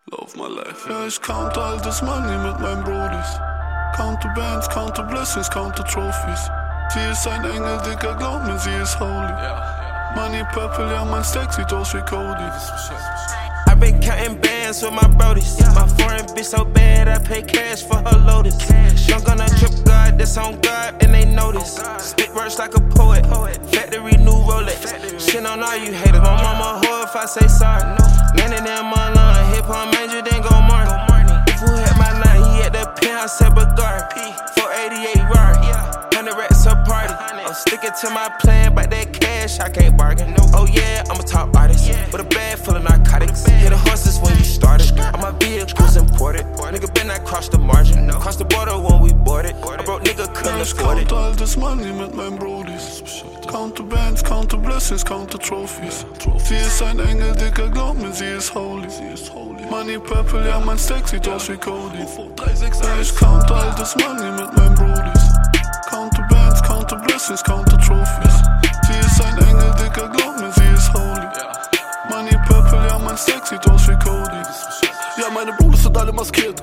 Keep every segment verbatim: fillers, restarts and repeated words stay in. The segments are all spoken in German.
Love my life. Ja, ich count all das Money mit meinen Brodies. Counte Bands, counte Blessings, counte Trophies. Sie ist ein Engel, Dicker, glaub mir, sie ist holy. Money purple, ja, mein Stack sieht aus wie Cody. I been counting bands with my brodies. My foreign bitch so bad, I pay cash for her lotus. Young on a trip, God, that's on God, and they notice. Spit words like a poet, factory new Rolex. Shit on all you haters, my mama hoe if I say sorry. None of them online, hip hop major, then go Martin. If who had my line, he at the penthouse at Bogart. four eighty-eight Rari, one hundred racks a party. I'm sticking to my plan, but that cash I can't bargain. Oh yeah, I'm a top artist with a bag full of narcotics. Hit the horses when you started. All my vehicles imported. Nigga been not cross the margin. Cross the border when we boarded. A broke nigga couldn't afford it. Ich count all das Money mit meinen Brodies. Count the bands, count the blessings, count the trophies. Sie ist ein Engel, Dicker, glaub mir, sie ist holy. Money purple, ja, mein Stack sieht aus wie Cody. Ja, ich count all das Money mit meinen Brodies. Count the bands, count the blessings, count the trophies. Sie ist ein Engel, Dicker, glaub mir, sie ist holy. Money purple, ja, mein Stack sieht aus wie Cody. Ja, meine Brodies sind alle maskiert.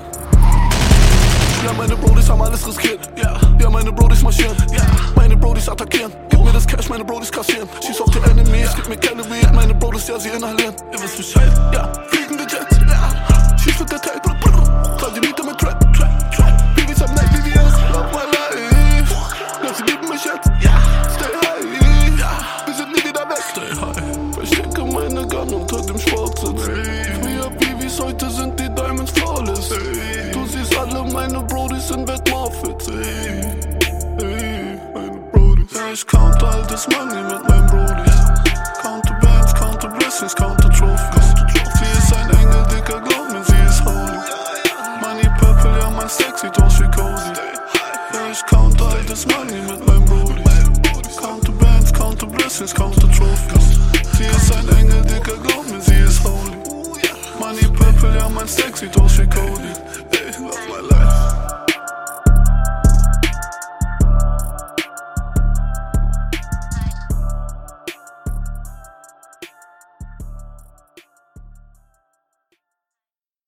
Ja, meine Brodies haben alles riskiert. Ja, ja, meine Brodies marschieren. Ja, meine Brodies attackieren. Gib mir das Cash, meine Brodies kassieren. Schieß auf die Enemies, gib mir keine Weed. Meine Brodies, ja, sie inhalieren. Ihr wisst Bescheid. Ja, fliegende Jets. Ja, schieß mit der Tape. Trag die Miete mit Trap. Babys am Night, B V S. Love my life. Ja, sie lieben mich jetzt. Ja, stay high. Ja, wir sind nie wieder weg. Stay high. Verstecke meine Gun unter dem Sportsitz. Früher B Vs, heute sind die Diamonds flawless. Du siehst alle meine Brodies in Wettmorfits. Ey, ey, meine Brodies. Ja, ich count all das Money mit meinen Brodies. Count the bands, count the blessings, count the trophies. Sie ist ein Engel, Dicker, glaub mir, sie ist holy. Money purple, ja, mein Stack sieht aus wie Cody. Ja, ich count all das Money mit meinen Brodies. Count the bands, count the blessings, count the trophies. Sie ist ein Engel, Dicker, glaub mir, sie ist holy. Money purple, ja, mein Stack sieht aus wie Cody. Ey, love my life.